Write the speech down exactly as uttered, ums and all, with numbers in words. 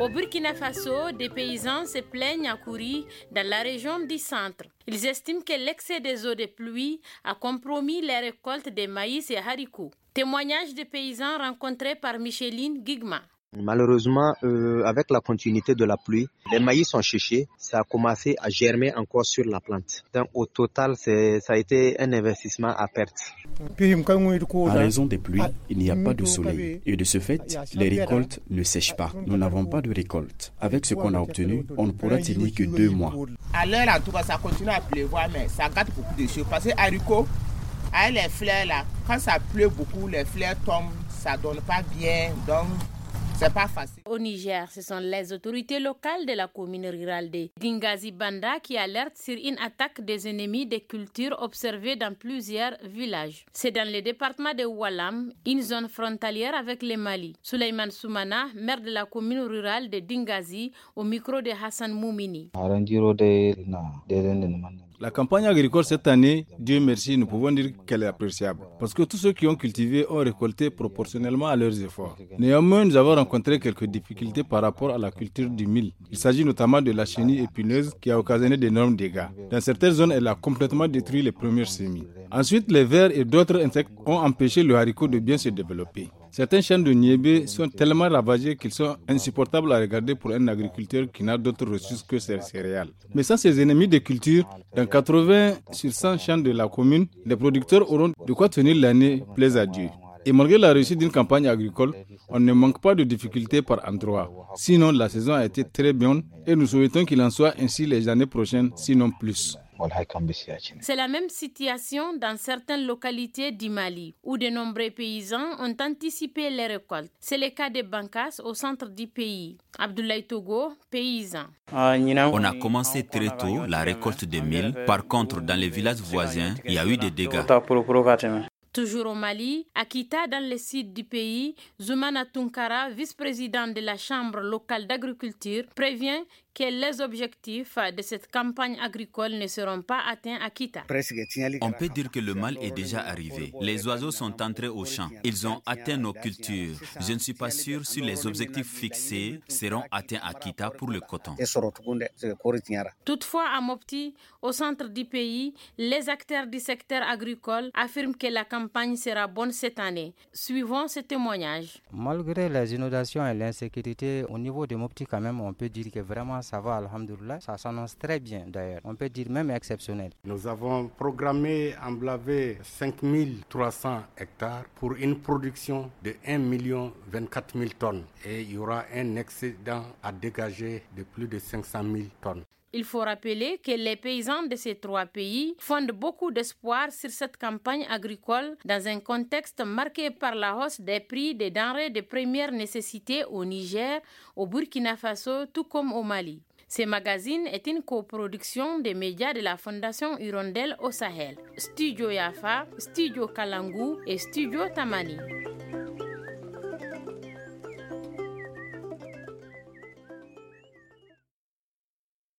Au Burkina Faso, des paysans se plaignent à Kouri, dans la région du centre. Ils estiment que l'excès des eaux de pluie a compromis les récoltes de maïs et haricots. Témoignage des paysans rencontrés par Micheline Guigma. Malheureusement, euh, avec la continuité de la pluie, les maïs sont séchés. Ça a commencé à germer encore sur la plante. Donc, au total, c'est, ça a été un investissement à perte. À raison des pluies, il n'y a pas de soleil. Et de ce fait, les récoltes ne sèchent pas. Nous n'avons pas de récolte. Avec ce qu'on a obtenu, on ne pourra tenir que deux mois. À l'heure, en tout cas, ça continue à pleuvoir, mais ça gâte beaucoup de choses. Parce que haricots, avec les fleurs là, quand ça pleut beaucoup, les fleurs tombent, ça ne donne pas bien. Donc, c'est pas facile. Au Niger, ce sont les autorités locales de la commune rurale de Dingazi Banda qui alertent sur une attaque des ennemis des cultures observées dans plusieurs villages. C'est dans le département de Oualam, une zone frontalière avec le Mali. Souleymane Soumana, maire de la commune rurale de Dingazi, au micro de Hassan Moumini. La campagne agricole cette année, Dieu merci, nous pouvons dire qu'elle est appréciable. Parce que tous ceux qui ont cultivé ont récolté proportionnellement à leurs efforts. Néanmoins, nous avons rencontré quelques difficultés par rapport à la culture du mil. Il s'agit notamment de la chenille épineuse qui a occasionné d'énormes dégâts. Dans certaines zones, elle a complètement détruit les premières semis. Ensuite, les vers et d'autres insectes ont empêché le haricot de bien se développer. Certains champs de niébé sont tellement ravagés qu'ils sont insupportables à regarder pour un agriculteur qui n'a d'autres ressources que ses céréales. Mais sans ces ennemis de culture, dans quatre-vingts sur cent champs de la commune, les producteurs auront de quoi tenir l'année, plaise à Dieu. Et malgré la réussite d'une campagne agricole, on ne manque pas de difficultés par endroits. Sinon, la saison a été très bonne et nous souhaitons qu'il en soit ainsi les années prochaines, sinon plus. C'est la même situation dans certaines localités du Mali, où de nombreux paysans ont anticipé les récoltes. C'est le cas de Bankas, au centre du pays. Abdoulaye Togo, paysan. On a commencé très tôt la récolte de mil. Par contre, dans les villages voisins, il y a eu des dégâts. Toujours au Mali, à Kita, dans le sud du pays, Zoumana Tunkara, vice-président de la Chambre locale d'agriculture, prévient que les objectifs de cette campagne agricole ne seront pas atteints à Kita. On peut dire que le mal est déjà arrivé. Les oiseaux sont entrés au champ. Ils ont atteint nos cultures. Je ne suis pas sûr si les objectifs fixés seront atteints à Kita pour le coton. Toutefois, à Mopti, au centre du pays, les acteurs du secteur agricole affirment que la campagne sera bonne cette année. Suivons ce témoignage. Malgré les inondations et l'insécurité, au niveau de Mopti, quand même, on peut dire que vraiment ça va, alhamdoulilah. Ça s'annonce très bien d'ailleurs. On peut dire même exceptionnel. Nous avons programmé emblaver cinq mille trois cents hectares pour une production de un million vingt-quatre mille tonnes. Et il y aura un excédent à dégager de plus de cinq cent mille tonnes. Il faut rappeler que les paysans de ces trois pays fondent beaucoup d'espoir sur cette campagne agricole dans un contexte marqué par la hausse des prix des denrées de première nécessité au Niger, au Burkina Faso, tout comme au Mali. Ce magazine est une coproduction des médias de la Fondation Hirondelle au Sahel. Studio Yafa, Studio Kalangu et Studio Tamani.